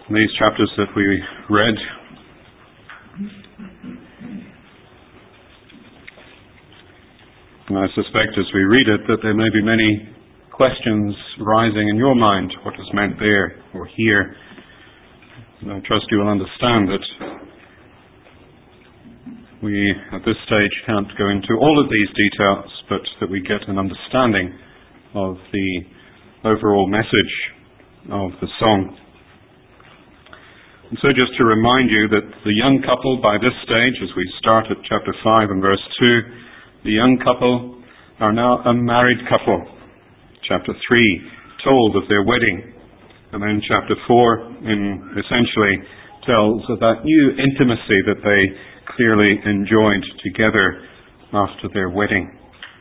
These chapters that we read, and I suspect as we read it that there may be many questions rising in your mind, what is meant there or here. And I trust you will understand that we at this stage can't go into all of these details, but that we get an understanding of the overall message of the song. And so just to remind you that the young couple by this stage, as we start at chapter 5 and verse 2, the young couple are now a married couple. Chapter 3 told of their wedding. And then chapter 4 essentially tells of that new intimacy that they clearly enjoyed together after their wedding.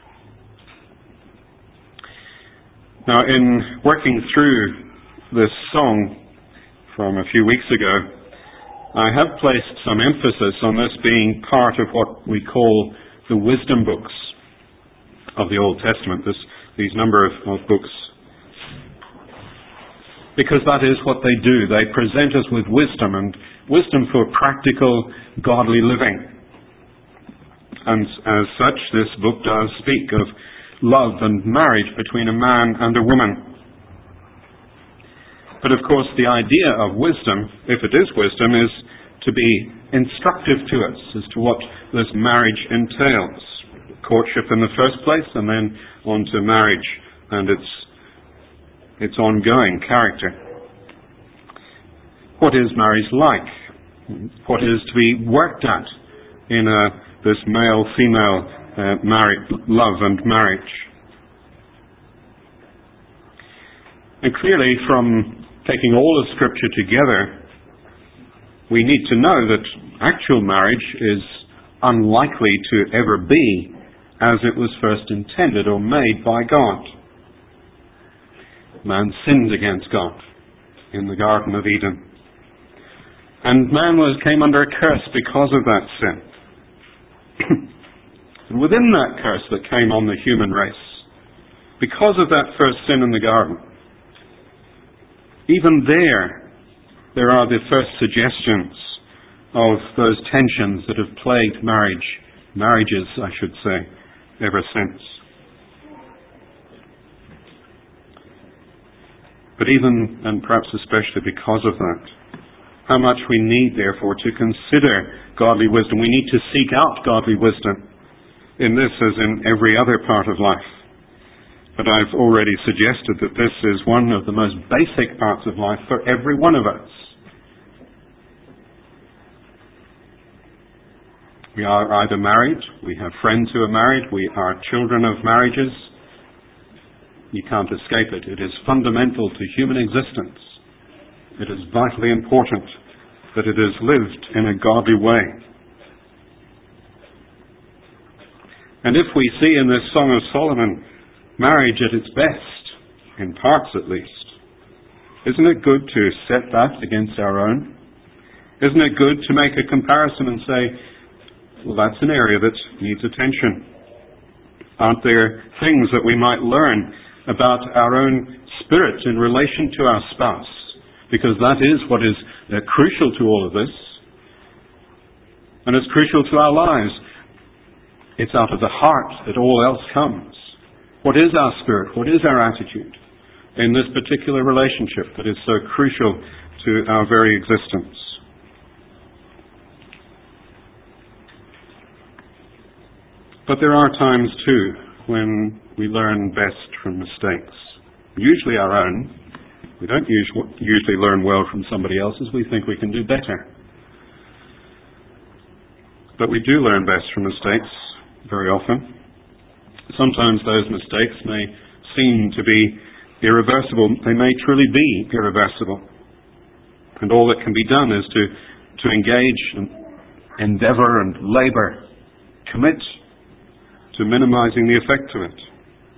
Now, in working through this song from a few weeks ago, I have placed some emphasis on this being part of what we call the wisdom books of the Old Testament, these number of books, because that is what they do. They present us with wisdom, and wisdom for practical, godly living. And as such, this book does speak of love and marriage between a man and a woman. But of course, the idea of wisdom, if it is wisdom, is to be instructive to us as to what this marriage entails. Courtship in the first place, and then on to marriage and its ongoing character. What is marriage like? What is to be worked at in this male-female love and marriage? And clearly, from taking all of Scripture together, we need to know that actual marriage is unlikely to ever be as it was first intended or made by God. Man sinned against God in the Garden of Eden. And man came under a curse because of that sin. And within that curse that came on the human race, because of that first sin in the garden, even there are the first suggestions of those tensions that have plagued marriages, I should say, ever since. But even, and perhaps especially because of that, how much we need, therefore, to consider godly wisdom. We need to seek out godly wisdom in this as in every other part of life. But I've already suggested that this is one of the most basic parts of life for every one of us. We are either married, we have friends who are married, we are children of marriages. You can't escape it. It is fundamental to human existence. It is vitally important that it is lived in a godly way. And if we see in this Song of Solomon marriage at its best, in parts at least, isn't it good to set that against our own? Isn't it good to make a comparison and say, well, that's an area that needs attention? Aren't there things that we might learn about our own spirit in relation to our spouse? Because that is what is crucial to all of this. And it's crucial to our lives. It's out of the heart that all else comes. What is our spirit? What is our attitude in this particular relationship that is so crucial to our very existence? But there are times too when we learn best from mistakes. Usually our own. We don't usually learn well from somebody else's. We think we can do better. But we do learn best from mistakes very often. Sometimes those mistakes may seem to be irreversible. They may truly be irreversible. And all that can be done is to engage and endeavour and labour, commit to minimizing the effect of it.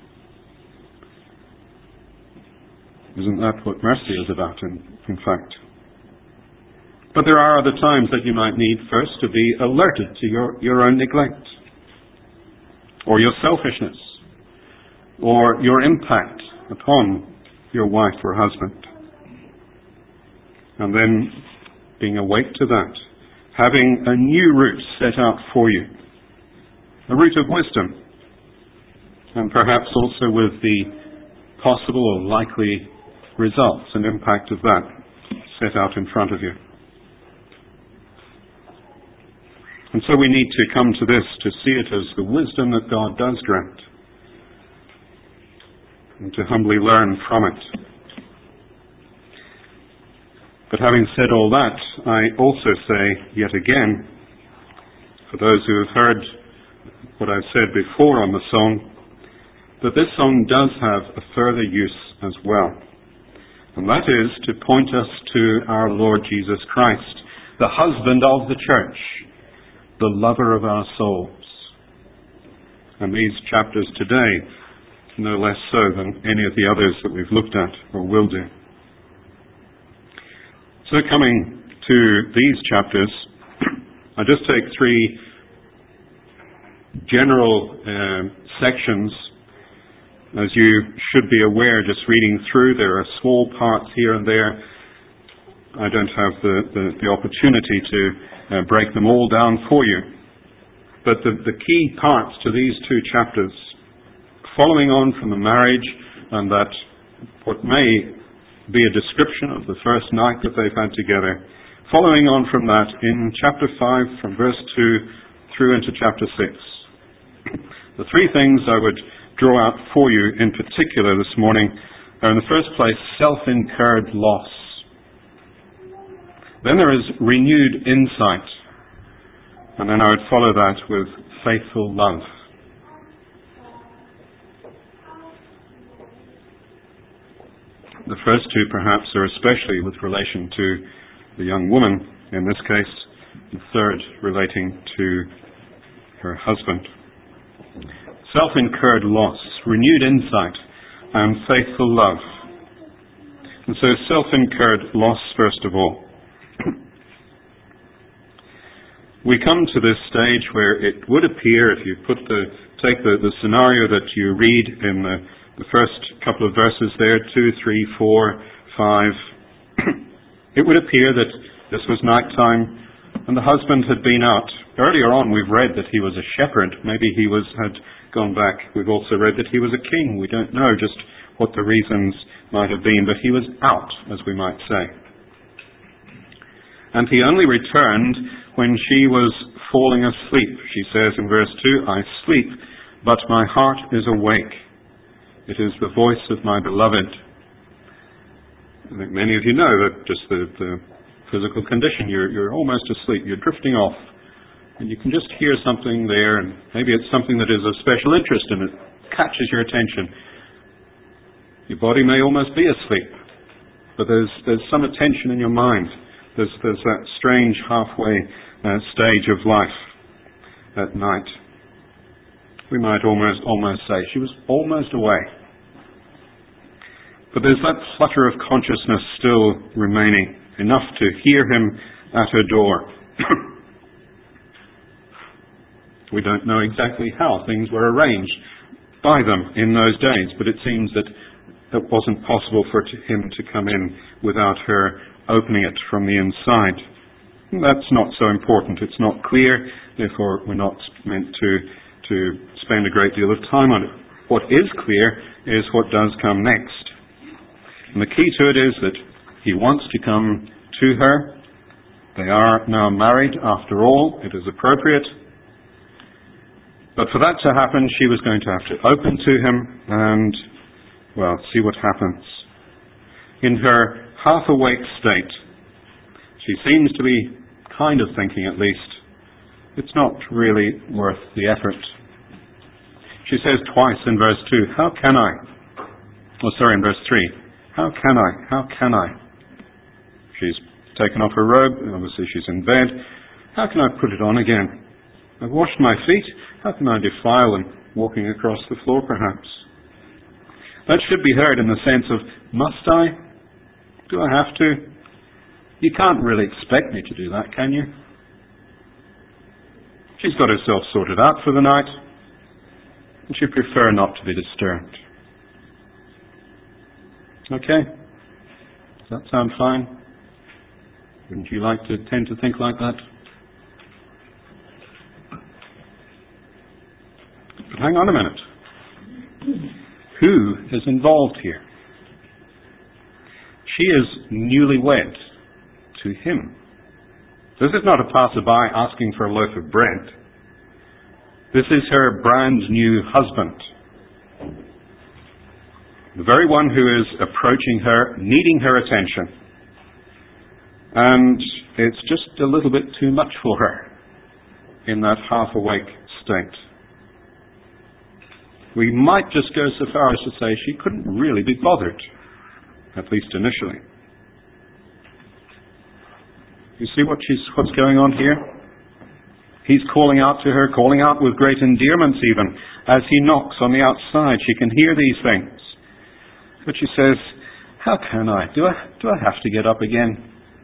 Isn't that what mercy is about, in fact? But there are other times that you might need first to be alerted to your own neglect, or your selfishness, or your impact upon your wife or husband. and then being awake to that, having a new route set out for you, a route of wisdom, and perhaps also with the possible or likely results and impact of that set out in front of you. And so we need to come to this to see it as the wisdom that God does grant, and to humbly learn from it. But having said all that, I also say yet again, for those who have heard what I've said before on the song, that this song does have a further use as well. And that is to point us to our Lord Jesus Christ, the husband of the church, the lover of our souls. And these chapters today, no less so than any of the others that we've looked at or will do. So coming to these chapters, I just take three general sections. As you should be aware, just reading through, there are small parts here and there. I don't have the opportunity to break them all down for you. But the key parts to these two chapters, following on from the marriage and that what may be a description of the first night that they've had together, following on from that in chapter 5 from verse 2 through into chapter 6. The three things I would draw out for you in particular this morning are, in the first place, self-incurred loss. Then there is renewed insight, and then I would follow that with faithful love. The first two perhaps are especially with relation to the young woman in this case, the third relating to her husband. Self-incurred loss, renewed insight, and faithful love. And so self-incurred loss first of all. We come to this stage where it would appear, if you take the scenario that you read in the first couple of verses there, 2, 3, 4, 5, it would appear that this was night time and the husband had been out. Earlier on we've read that he was a shepherd. Maybe he had gone back. We've also read that he was a king. We don't know just what the reasons might have been, but he was out, as we might say. And he only returned when she was falling asleep. She says in verse 2, I sleep, but my heart is awake. It is the voice of my beloved. I think many of you know that just the physical condition, you're almost asleep, you're drifting off, and you can just hear something there, and maybe it's something that is of special interest and it catches your attention. Your body may almost be asleep, but there's some attention in your mind. There's that strange halfway stage of life at night. We might almost say she was almost away. But there's that flutter of consciousness still remaining, enough to hear him at her door. We don't know exactly how things were arranged by them in those days, but it seems that it wasn't possible for him to come in without her opening it from the inside. That's not so important. It's not clear, therefore we're not meant to spend a great deal of time on it. What is clear is what does come next. And the key to it is that he wants to come to her. They are now married after all. It is appropriate. But for that to happen, she was going to have to open to him and, see what happens. In her half-awake state, she seems to be kind of thinking, at least, it's not really worth the effort. She says twice in verse 2, in verse 3, how can I? She's taken off her robe, and obviously she's in bed. How can I put it on again? I've washed my feet. How can I defile them walking across the floor, perhaps? That should be heard in the sense of, must I? Do I have to? You can't really expect me to do that, can you? She's got herself sorted out for the night, and she'd prefer not to be disturbed. Okay? Does that sound fine? Wouldn't you like to tend to think like that? But hang on a minute. Who is involved here? She is newlywed to him. This is not a passerby asking for a loaf of bread. This is her brand new husband. The very one who is approaching her, needing her attention. And it's just a little bit too much for her in that half-awake state. We might just go so far as to say she couldn't really be bothered, at least initially. You see what's going on here? He's calling out to her, calling out with great endearments even. As he knocks on the outside, she can hear these things. But she says, how can I? Do I have to get up again?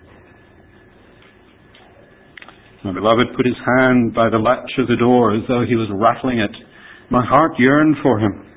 My beloved put his hand by the latch of the door as though he was rattling it. My heart yearned for him.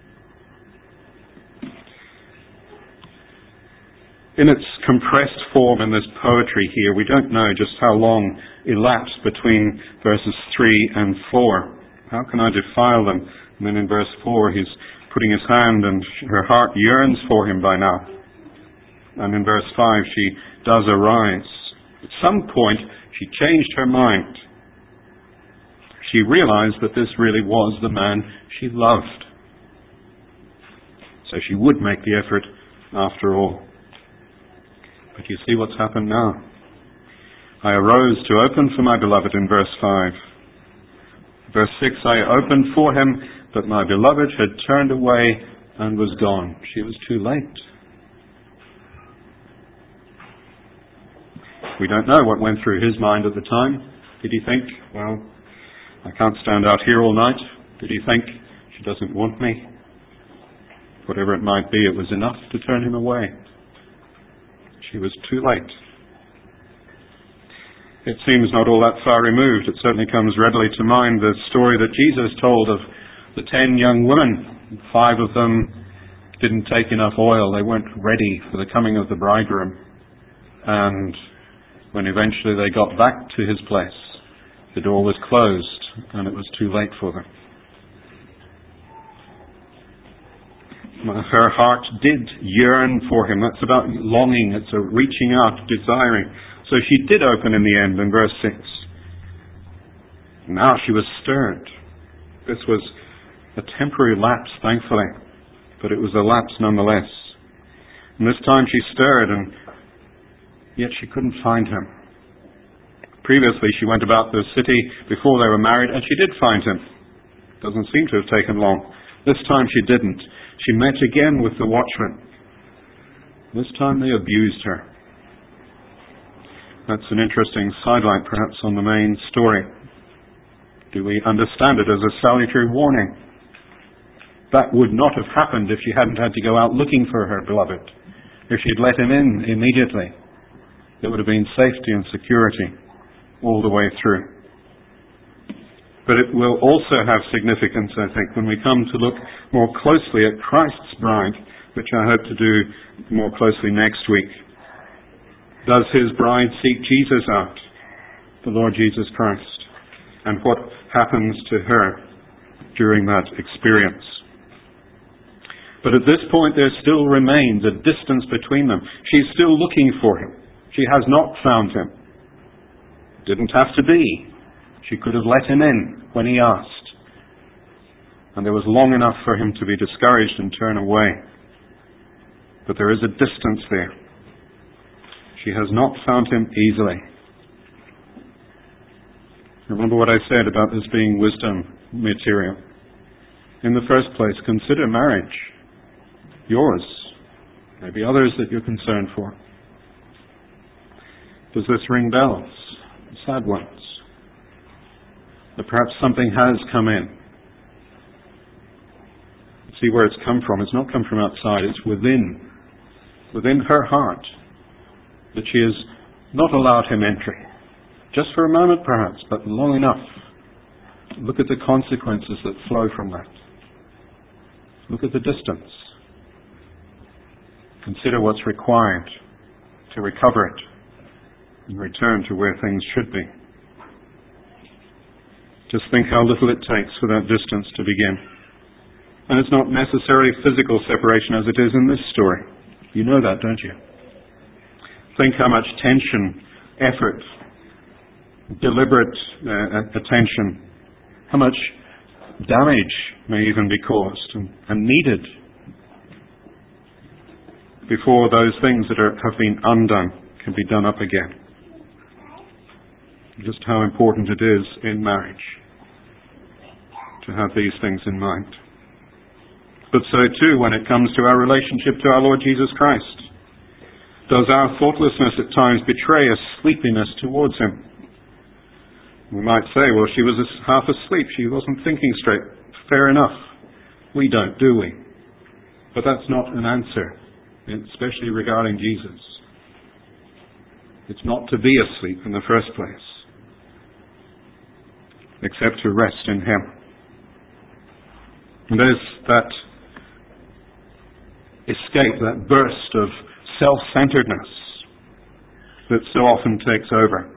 In its compressed form in this poetry here, we don't know just how long elapsed between verses 3 and 4. How can I defile them? And then in verse 4, he's putting his hand and her heart yearns for him by now. And in verse 5, she does arise. At some point, she changed her mind. She realized that this really was the man she loved. So she would make the effort after all. But you see what's happened now. I arose to open for my beloved in verse 5. Verse 6, I opened for him, but my beloved had turned away and was gone. She was too late. We don't know what went through his mind at the time. Did he think, well, I can't stand out here all night? Did he think, she doesn't want me? Whatever it might be, it was enough to turn him away. She was too late. It seems not all that far removed. It certainly comes readily to mind the story that Jesus told of the 10 young women. 5 of them didn't take enough oil. They weren't ready for the coming of the bridegroom. And when eventually they got back to his place, the door was closed and it was too late for them. Her heart did yearn for him. That's about longing. It's a reaching out, desiring. So she did open in the end in verse 6. Now she was stirred. This was a temporary lapse, thankfully, but it was a lapse nonetheless. And this time she stirred, and yet she couldn't find him. Previously she went about the city before they were married, and she did find him. Doesn't seem to have taken long. This time she didn't. She met again with the watchman. This time they abused her. That's an interesting sidelight, perhaps, on the main story. Do we understand it as a salutary warning? That would not have happened if she hadn't had to go out looking for her beloved. If she'd let him in immediately, there would have been safety and security all the way through. But it will also have significance, I think, when we come to look more closely at Christ's bride, which I hope to do more closely next week. Does his bride seek Jesus out, the Lord Jesus Christ? And what happens to her during that experience? But at this point there still remains a distance between them. She's still looking for him. She has not found him. Didn't have to be. She could have let him in when he asked. And there was long enough for him to be discouraged and turn away. But there is a distance there. She has not found him easily. Remember what I said about this being wisdom material. In the first place, consider marriage. Yours. Maybe others that you're concerned for. Does this ring bells? Sad ones. But perhaps something has come in. See where it's come from. It's not come from outside. It's within her heart, that she has not allowed him entry. Just for a moment perhaps, but long enough. Look at the consequences that flow from that. Look at the distance. Consider what's required to recover it. and return to where things should be. Just think how little it takes for that distance to begin. And it's not necessarily physical separation as it is in this story. You know that, don't you? Think how much tension, effort, deliberate attention, how much damage may even be caused and needed before those things that have been undone can be done up again. Just how important it is in marriage to have these things in mind. But so too when it comes to our relationship to our Lord Jesus Christ. Does our thoughtlessness at times betray a sleepiness towards Him? We might say, well, she was half asleep. She wasn't thinking straight. Fair enough. We don't, do we? But that's not an answer, especially regarding Jesus. It's not to be asleep in the first place, except to rest in Him. And there's that escape, that burst of self-centeredness that so often takes over.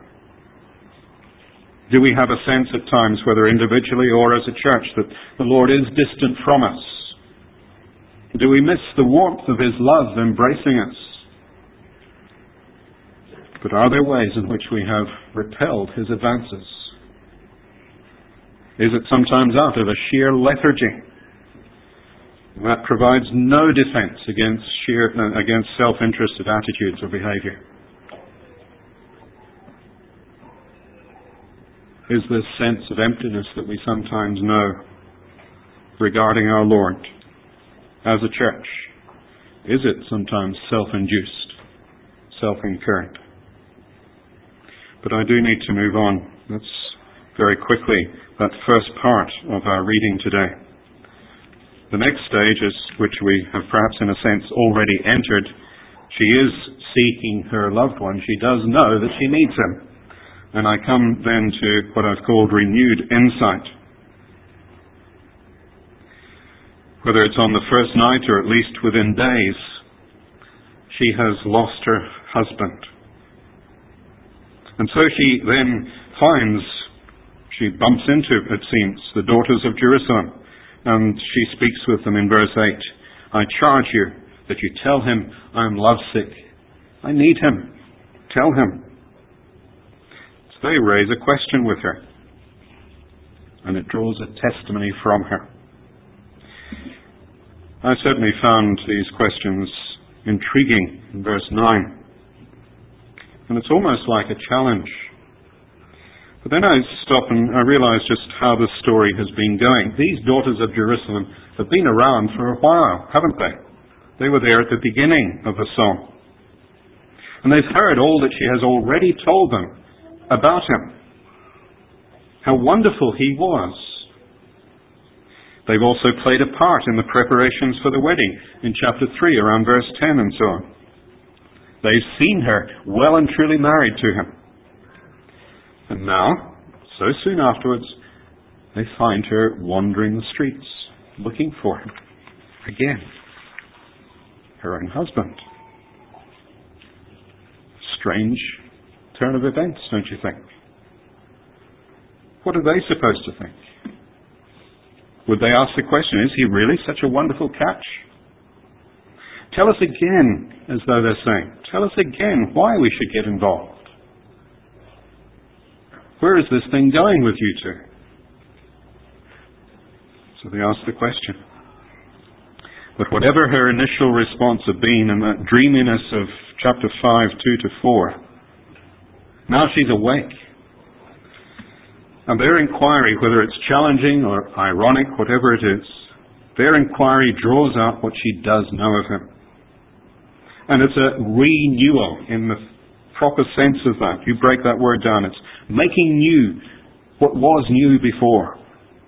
Do we have a sense at times, whether individually or as a church, that the Lord is distant from us? Do we miss the warmth of His love embracing us? But are there ways in which we have repelled His advances? Is it sometimes out of a sheer lethargy? That provides no defense against self-interested attitudes or behavior. Is this sense of emptiness that we sometimes know regarding our Lord as a church, is it sometimes self-induced, self-incurred? But I do need to move on. That's very quickly that first part of our reading today. The next stage, which we have perhaps in a sense already entered, she is seeking her loved one. She does know that she needs him. And I come then to what I've called renewed insight. Whether it's on the first night or at least within days, she has lost her husband. And so she then she bumps into, it seems, the daughters of Jerusalem. And she speaks with them in verse 8. I charge you that you tell him I am lovesick. I need him. Tell him. So they raise a question with her. And it draws a testimony from her. I certainly found these questions intriguing in verse 9. And it's almost like a challenge. But then I stop and I realize just how the story has been going. These daughters of Jerusalem have been around for a while, haven't they? They were there at the beginning of the song. And they've heard all that she has already told them about him. How wonderful he was. They've also played a part in the preparations for the wedding in chapter 3, around verse 10 and so on. They've seen her well and truly married to him. And now, so soon afterwards, they find her wandering the streets, looking for him. Again, her own husband. Strange turn of events, don't you think? What are they supposed to think? Would they ask the question, is he really such a wonderful catch? Tell us again, as though they're saying, tell us again why we should get involved. Where is this thing going with you two? So they ask the question. But whatever her initial response had been in that dreaminess of chapter 5, 2-4, now she's awake. And their inquiry, whether it's challenging or ironic, whatever it is, their inquiry draws out what she does know of him. And it's a renewal in the proper sense of that. You break that word down. It's making new what was new before.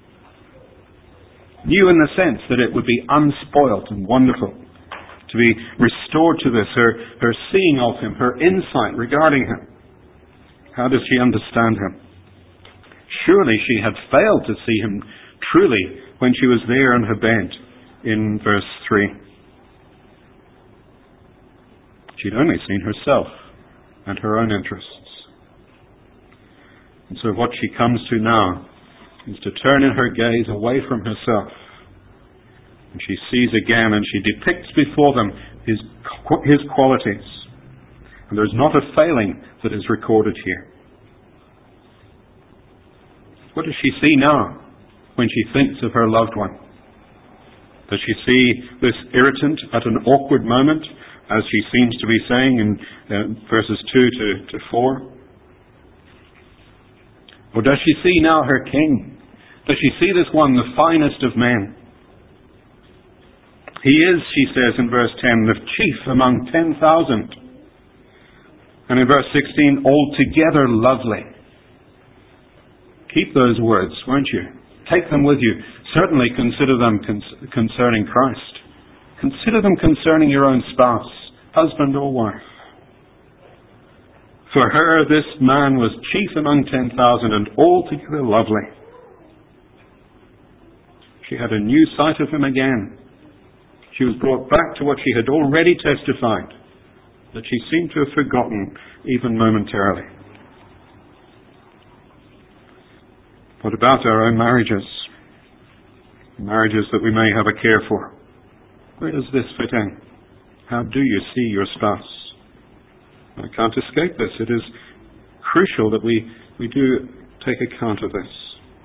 New in the sense that it would be unspoilt and wonderful. To be restored to this, her seeing of him, her insight regarding him. How does she understand him? Surely she had failed to see him truly when she was there on her bed in verse 3. She'd only seen herself and her own interests. And so what she comes to now is to turn in her gaze away from herself. And she sees again, and she depicts before them his qualities. And there's not a failing that is recorded here. What does she see now when she thinks of her loved one? Does she see this irritant at an awkward moment, as she seems to be saying in verses 2 to 4? Or does she see now her king? Does she see this one, the finest of men? He is, she says in verse 10, the chief among 10,000. And in verse 16, altogether lovely. Keep those words, won't you? Take them with you. Certainly consider them concerning Christ. Consider them concerning your own spouse, husband or wife. For her, this man was chief among 10,000 and altogether lovely. She had a new sight of him again. She was brought back to what she had already testified, that she seemed to have forgotten even momentarily. What about our own marriages? Marriages that we may have a care for. Where does this fit in? How do you see your spouse? I can't escape this. It is crucial that we do take account of this.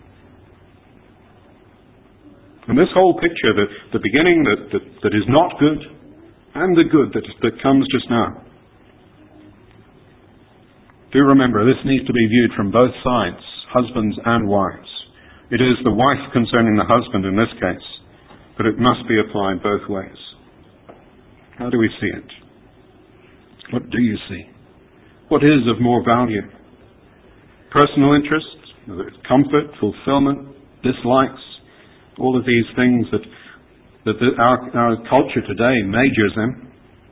And this whole picture, the beginning that is not good, and the good that comes just now. Do remember, this needs to be viewed from both sides, husbands and wives. It is the wife concerning the husband in this case, but it must be applied both ways. How do we see it? What do you see? What is of more value? Personal interests, comfort, fulfillment, dislikes, all of these things that our culture today majors in.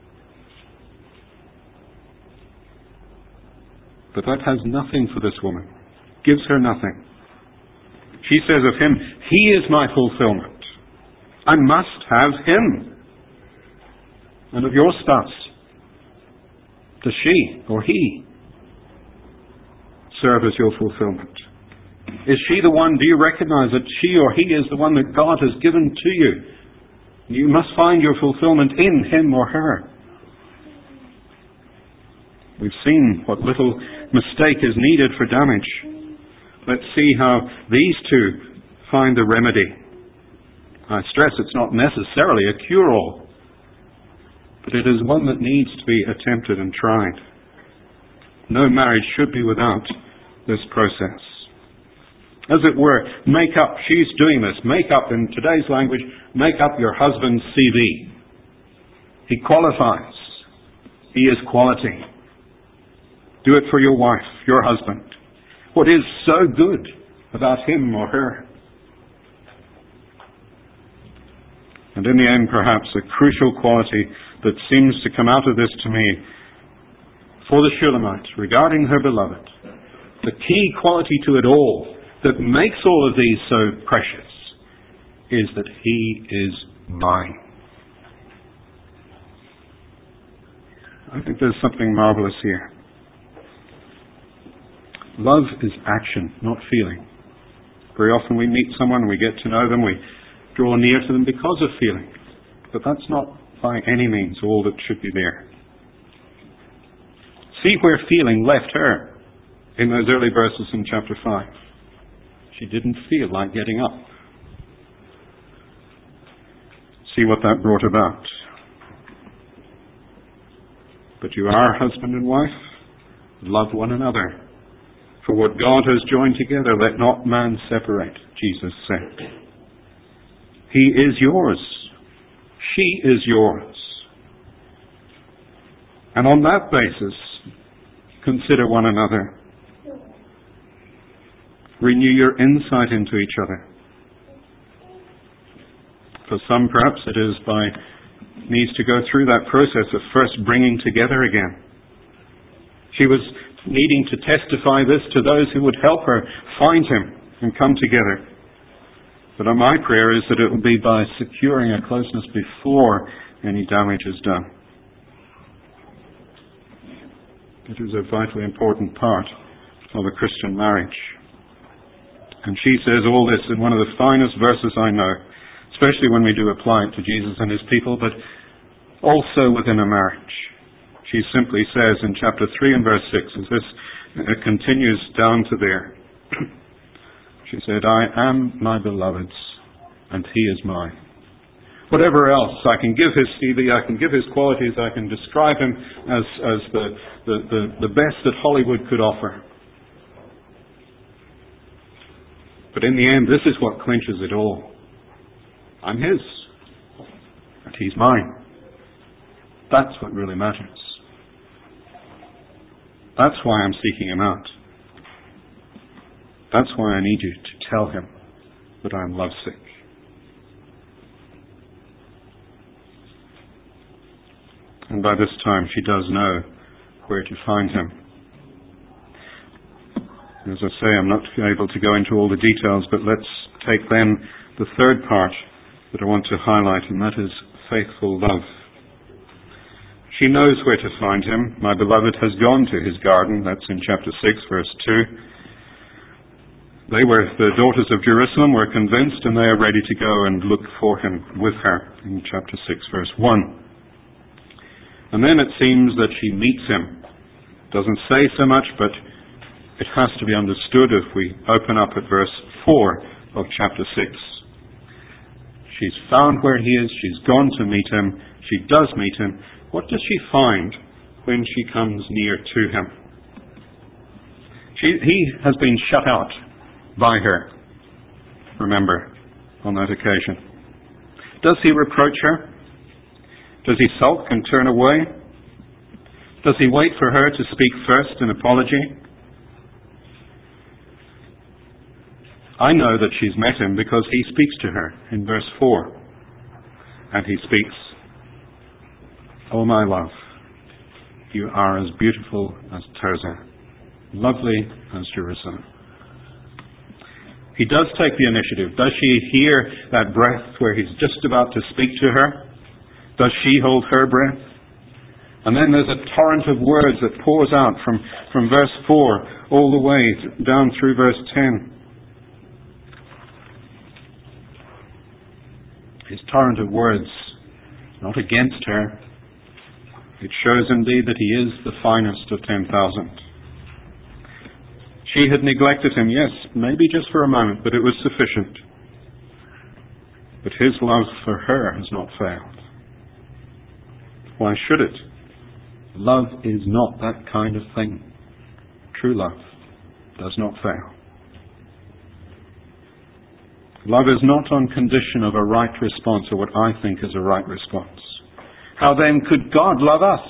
But that has nothing for this woman. Gives her nothing. She says of him, he is my fulfillment. I must have him. And of your spouse, does she or he serve as your fulfillment? Is she the one? Do you recognize that she or he is the one that God has given to you? You must find your fulfillment in him or her. We've seen what little mistake is needed for damage. Let's see how these two find the remedy. I stress it's not necessarily a cure-all, but it is one that needs to be attempted and tried. No marriage should be without this process. As it were, make up, she's doing this, make up, in today's language, make up your husband's CV. He qualifies. He is quality. Do it for your wife, your husband. What is so good about him or her? And in the end, perhaps, a crucial quality that seems to come out of this to me for the Shulamite regarding her beloved, the key quality to it all that makes all of these so precious is that he is mine. I think there's something marvelous here. Love is action, not feeling. Very often we meet someone, we get to know them, we draw near to them because of feeling. But that's not by any means all that should be there. See where feeling left her in those early verses in chapter 5. She didn't feel like getting up. See what that brought about. But you are husband and wife. Love one another. For what God has joined together, let not man separate, Jesus said. He is yours. She is yours. And on that basis, consider one another. Renew your insight into each other. For some, perhaps it is needs to go through that process of first bringing together again. She was needing to testify this to those who would help her find him and come together. But my prayer is that it will be by securing a closeness before any damage is done. It is a vitally important part of a Christian marriage. And she says all this in one of the finest verses I know, especially when we do apply it to Jesus and his people, but also within a marriage. She simply says in chapter 3 and verse 6, as this continues down to there, she said, I am my beloved's, and he is mine. Whatever else, I can give his CV, I can give his qualities, I can describe him as the best that Hollywood could offer. But in the end, this is what clinches it all. I'm his, and he's mine. That's what really matters. That's why I'm seeking him out. That's why I need you to tell him that I'm lovesick. And by this time, she does know where to find him. As I say, I'm not able to go into all the details, but let's take then the third part that I want to highlight, and that is faithful love. She knows where to find him. My beloved has gone to his garden. That's in chapter 6, verse 2. The daughters of Jerusalem were convinced, and they are ready to go and look for him with her in chapter 6, verse 1. And then it seems that she meets him. Doesn't say so much, but it has to be understood if we open up at verse 4 of chapter 6. She's found where he is. She's gone to meet him. She does meet him. What does she find when she comes near to him? He has been shut out by her, remember, on that occasion. Does he reproach her? Does he sulk and turn away? Does he wait for her to speak first in apology? I know that she's met him because he speaks to her in verse 4. And he speaks, "Oh, my love, you are as beautiful as Tirzah, lovely as Jerusalem." He does take the initiative. Does she hear that breath where he's just about to speak to her? Does she hold her breath? And then there's a torrent of words that pours out from verse 4 all the way down through verse 10. His torrent of words, not against her. It shows indeed that he is the finest of 10,000. She had neglected him, yes, maybe just for a moment, but it was sufficient. But his love for her has not failed. Why should it? Love is not that kind of thing. True love does not fail. Love is not on condition of a right response, or what I think is a right response. How then could God love us?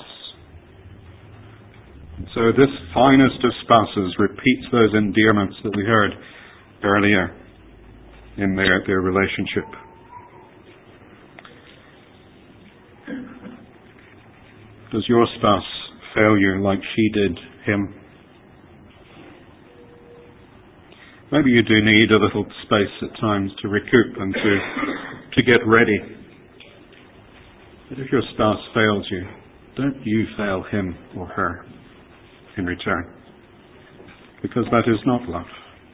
And so this finest of spouses repeats those endearments that we heard earlier in their relationship. Does your spouse fail you like she did him? Maybe you do need a little space at times to recoup and to get ready. But if your spouse fails you, don't you fail him or her in return. Because that is not love.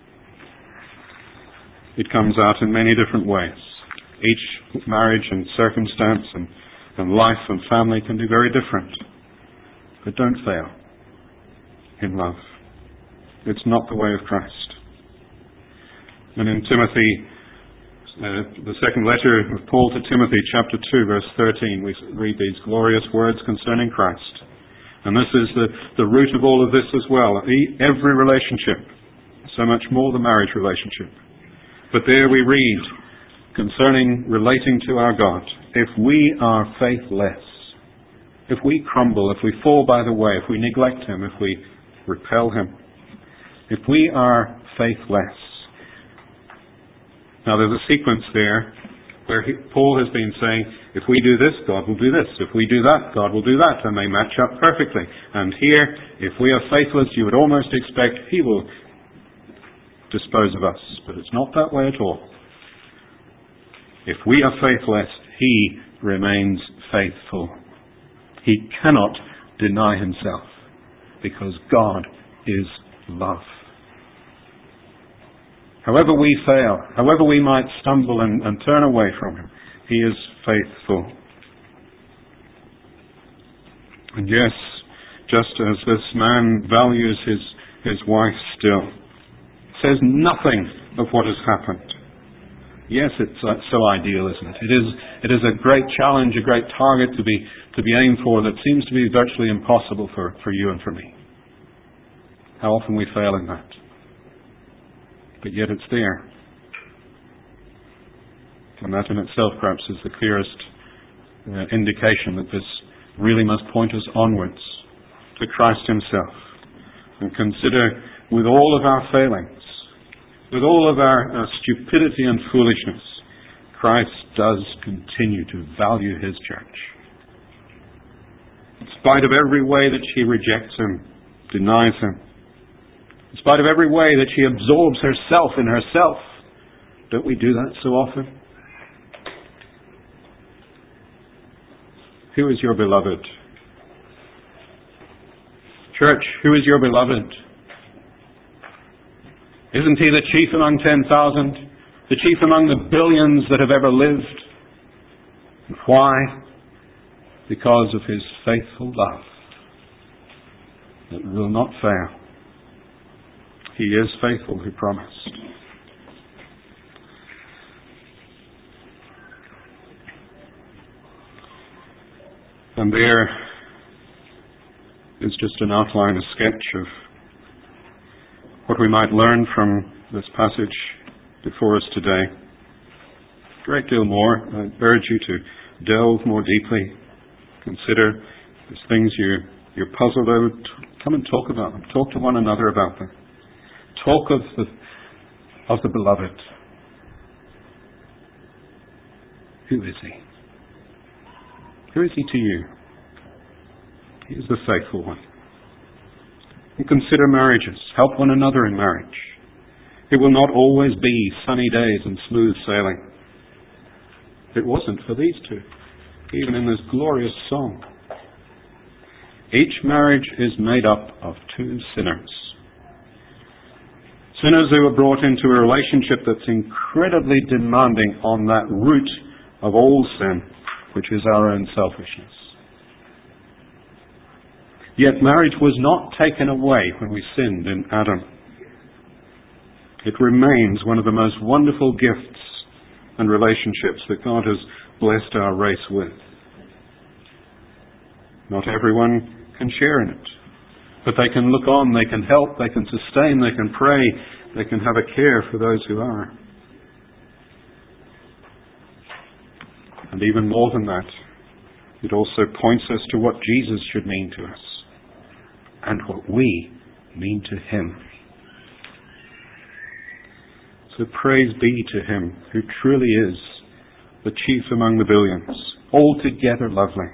It comes out in many different ways. Each marriage and circumstance and life and family can be very different. But don't fail in love. It's not the way of Christ. And in Timothy, the second letter of Paul to Timothy, chapter 2, verse 13, we read these glorious words concerning Christ. And this is the root of all of this as well. Every relationship, so much more the marriage relationship. But there we read, concerning relating to our God, if we are faithless, if we crumble, if we fall by the way, if we neglect him, if we repel him, if we are faithless. Now there's a sequence there where Paul has been saying, if we do this, God will do this. If we do that, God will do that. And they match up perfectly. And here, if we are faithless, you would almost expect he will dispose of us. But it's not that way at all. If we are faithless, he remains faithful. He cannot deny himself, because God is love. However we fail, however we might stumble and turn away from Him, He is faithful. And yes, just as this man values his wife still, says nothing of what has happened. Yes, it's so ideal, isn't it? It is a great challenge, a great target to be aimed for that seems to be virtually impossible for you and for me. How often we fail in that. But yet it's there. And that in itself perhaps is the clearest indication that this really must point us onwards to Christ Himself. And consider, with all of our failings, with all of our stupidity and foolishness, Christ does continue to value His church. In spite of every way that she rejects Him, denies Him, in spite of every way that she absorbs herself in herself. Don't we do that so often? Who is your beloved? Church, who is your beloved? Isn't He the chief among 10,000? The chief among the billions that have ever lived? And why? Because of His faithful love that will not fail. He is faithful who promised. And there is just an outline, a sketch of what we might learn from this passage before us today. A great deal more. I urge you to delve more deeply, consider these things you're puzzled over. Come and talk about them. Talk to one another about them. Talk of the beloved. Who is He? Who is He to you? He is the faithful one. And consider marriages. Help one another in marriage. It will not always be sunny days and smooth sailing. It wasn't for these two, even in this glorious song. Each marriage is made up of two sinners. Sinners who are brought into a relationship that's incredibly demanding on that root of all sin, which is our own selfishness. Yet marriage was not taken away when we sinned in Adam. It remains one of the most wonderful gifts and relationships that God has blessed our race with. Not everyone can share in it, but they can look on, they can help, they can sustain, they can pray, they can have a care for those who are. And even more than that, it also points us to what Jesus should mean to us and what we mean to Him. So praise be to Him who truly is the chief among the billions, altogether lovely.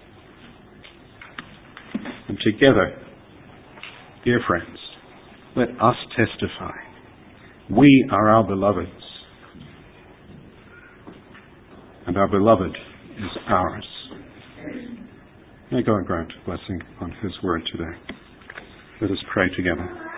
And together, dear friends, let us testify. We are our beloveds, and our beloved is ours. May God grant blessing on His word today. Let us pray together.